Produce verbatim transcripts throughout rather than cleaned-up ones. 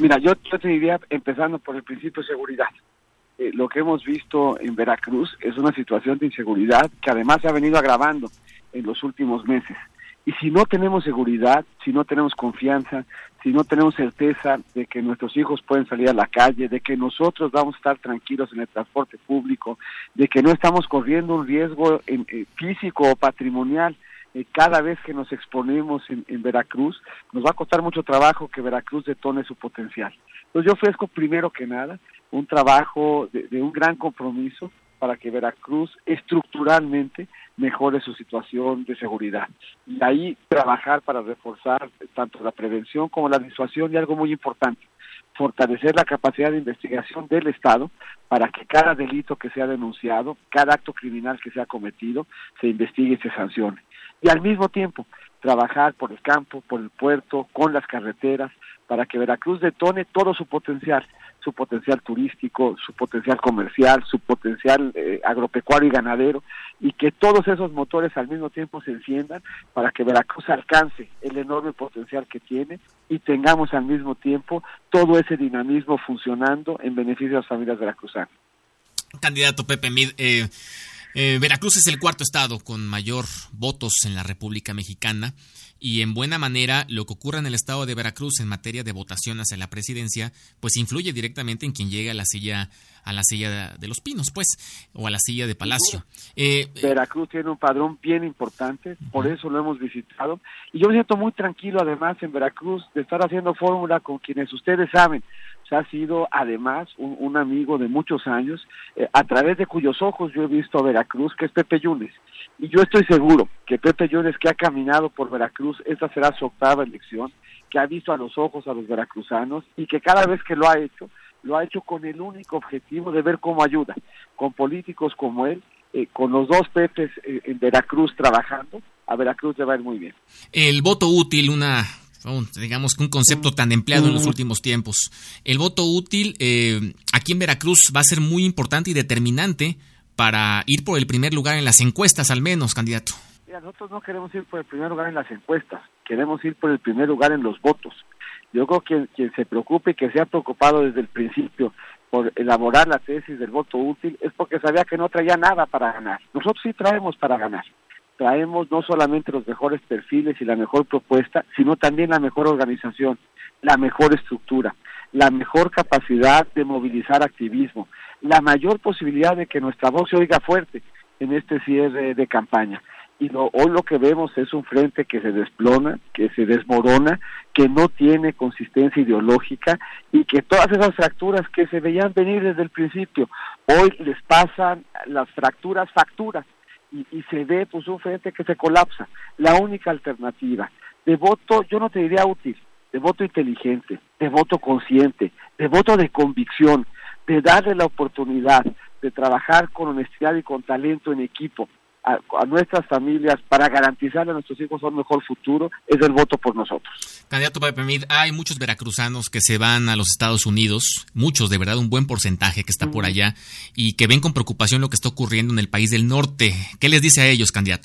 Mira, yo, yo te diría, empezando por el principio de seguridad. Eh, lo que hemos visto en Veracruz es una situación de inseguridad que además se ha venido agravando en los últimos meses. Y si no tenemos seguridad, si no tenemos confianza, si no tenemos certeza de que nuestros hijos pueden salir a la calle, de que nosotros vamos a estar tranquilos en el transporte público, de que no estamos corriendo un riesgo en, en físico o patrimonial, eh, cada vez que nos exponemos en, en Veracruz, nos va a costar mucho trabajo que Veracruz detone su potencial. Entonces yo ofrezco primero que nada un trabajo de, de un gran compromiso para que Veracruz estructuralmente mejore su situación de seguridad. Y ahí trabajar para reforzar tanto la prevención como la disuasión y algo muy importante, fortalecer la capacidad de investigación del Estado para que cada delito que sea denunciado, cada acto criminal que sea cometido, se investigue y se sancione. Y al mismo tiempo, trabajar por el campo, por el puerto, con las carreteras, para que Veracruz detone todo su potencial, su potencial turístico, su potencial comercial, su potencial eh, agropecuario y ganadero, y que todos esos motores al mismo tiempo se enciendan para que Veracruz alcance el enorme potencial que tiene y tengamos al mismo tiempo todo ese dinamismo funcionando en beneficio de las familias veracruzanas. Candidato Pepe Mid, eh, eh, Veracruz es el cuarto estado con mayor votos en la República Mexicana. Y en buena manera, lo que ocurra en el estado de Veracruz en materia de votación hacia la presidencia, pues influye directamente en quien llegue a la silla, a la silla de los Pinos, pues, o a la silla de Palacio. Eh, Veracruz tiene un padrón bien importante, uh-huh. Por eso lo hemos visitado. Y yo me siento muy tranquilo, además, en Veracruz, de estar haciendo fórmula con quienes ustedes saben. O sea, ha sido, además, un, un amigo de muchos años, eh, a través de cuyos ojos yo he visto a Veracruz, que es Pepe Yunes. Y yo estoy seguro que Pepe Yunes, que ha caminado por Veracruz, esta será su octava elección, que ha visto a los ojos a los veracruzanos y que cada vez que lo ha hecho, lo ha hecho con el único objetivo de ver cómo ayuda, con políticos como él, eh, con los dos Pepes eh, en Veracruz trabajando, a Veracruz le va a ir muy bien. El voto útil, una... digamos que un concepto tan empleado en los últimos tiempos. El voto útil eh, aquí en Veracruz va a ser muy importante y determinante para ir por el primer lugar en las encuestas, al menos, candidato. Mira, nosotros no queremos ir por el primer lugar en las encuestas, queremos ir por el primer lugar en los votos. Yo creo que quien se preocupe y que se ha preocupado desde el principio por elaborar la tesis del voto útil es porque sabía que no traía nada para ganar. Nosotros sí traemos para ganar. Traemos no solamente los mejores perfiles y la mejor propuesta, sino también la mejor organización, la mejor estructura, la mejor capacidad de movilizar activismo, la mayor posibilidad de que nuestra voz se oiga fuerte en este cierre de campaña. Y lo, hoy lo que vemos es un frente que se desploma, que se desmorona, que no tiene consistencia ideológica y que todas esas fracturas que se veían venir desde el principio, hoy les pasan las fracturas facturas. Y, y se ve pues un frente que se colapsa. La única alternativa de voto, yo no te diría útil, de voto inteligente, de voto consciente, de voto de convicción, de darle la oportunidad de trabajar con honestidad y con talento en equipo a, a nuestras familias para garantizarle a nuestros hijos un mejor futuro, es el voto por nosotros. Candidato Pepe Mid, hay muchos veracruzanos que se van a los Estados Unidos, muchos, de verdad, un buen porcentaje que está uh-huh. por allá, y que ven con preocupación lo que está ocurriendo en el país del norte. ¿Qué les dice a ellos, candidato?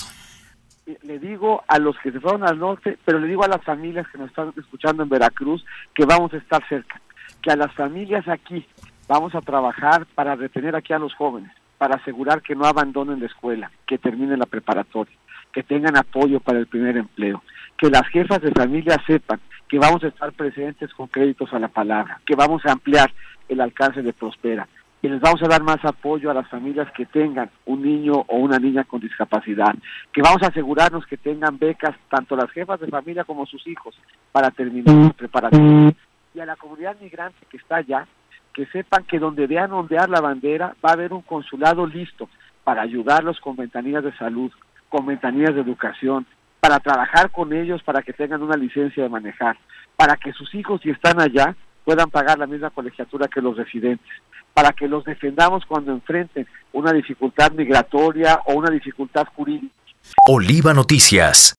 Le digo a los que se fueron al norte, pero le digo a las familias que nos están escuchando en Veracruz que vamos a estar cerca, que a las familias aquí vamos a trabajar para retener aquí a los jóvenes, para asegurar que no abandonen la escuela, que terminen la preparatoria, que tengan apoyo para el primer empleo, que las jefas de familia sepan que vamos a estar presentes con créditos a la palabra, que vamos a ampliar el alcance de Prospera, que les vamos a dar más apoyo a las familias que tengan un niño o una niña con discapacidad, que vamos a asegurarnos que tengan becas tanto las jefas de familia como sus hijos para terminar la preparación. Y a la comunidad migrante que está allá, que sepan que donde vean ondear la bandera va a haber un consulado listo para ayudarlos con ventanillas de salud, con ventanillas de educación, para trabajar con ellos para que tengan una licencia de manejar, para que sus hijos, si están allá, puedan pagar la misma colegiatura que los residentes, para que los defendamos cuando enfrenten una dificultad migratoria o una dificultad jurídica. Oliva Noticias.